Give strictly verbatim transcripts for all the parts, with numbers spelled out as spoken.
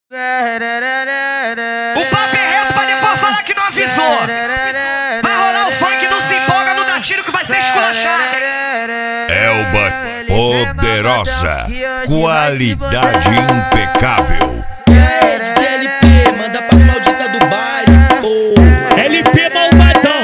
O papo é reto pra depois falar que não avisou. Vai rolar o funk, não se empolga, não dá tiro que vai ser esculachado. Elba poderosa, qualidade impecável. E aí, D J L P, manda pras malditas do baile, pô. L P malvadão.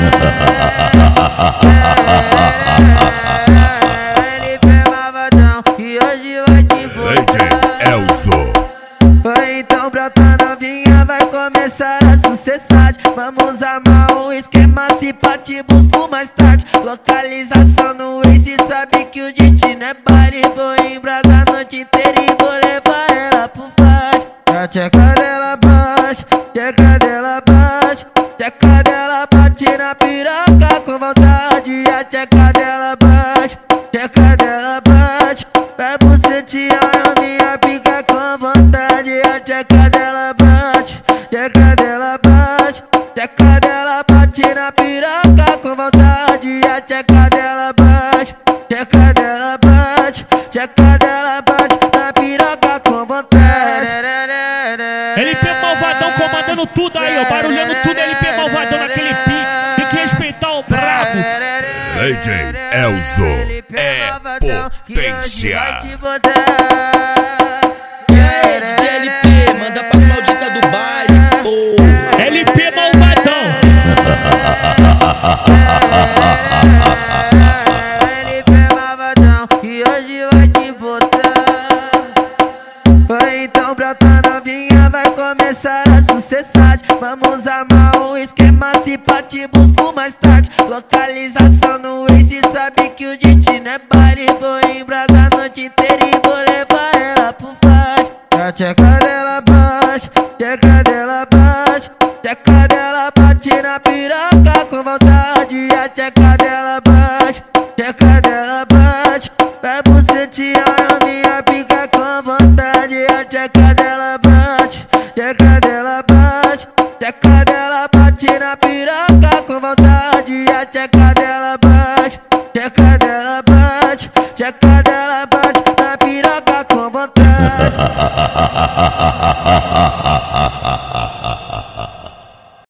L P malvadão, e hoje vai te botar. Elzo. Então brota novinha, vai começar a sucessar. Vamos amar o esquema, se pá te busco mais tarde. Localização no Waze, sabe que o destino é baile. Vou embrasar a noite inteira e vou levar ela pro baixo. A tcheca dela bate, tcheca dela bate, tcheca dela bate na piroca com vontade. A tcheca dela bate, tcheca dela bate, vai bucetear a minha pica com vontade. A tcheca dela bate, tcheca dela bate, tcheca dela bate na piroca com vontade. A tcheca dela bate, tcheca dela bate, tcheca dela bate na piroca com vontade. L P malvadão comandando tudo aí, ó, barulhando tudo. L P malvadão naquele pique, tem que respeitar o brabo. D J Elzo é potência. E aí, D J L P, manda pras malditas do baile, pô. L P malvadão. L P malvadão, e hoje vai te botar. Então brota novinha, vai começar a sucessar. Vamos amar o esquema, se pá te busco mais tarde. Localização no Waze, sabe que o destino é baile. Vou embrasar a noite inteira e vou levar ela pro baixo. A tcheca dela bate, tcheca dela bate, tcheca dela bate na piroca com vontade. A tcheca dela bate, tcheca dela bate, vai bucetear a minha pica com vontade. A tcheca dela bate, tcheca dela bate, tcheca dela bate na piroca com vontade. A tcheca dela bate, tcheca dela bate, tcheca dela bate na piroca com vontade.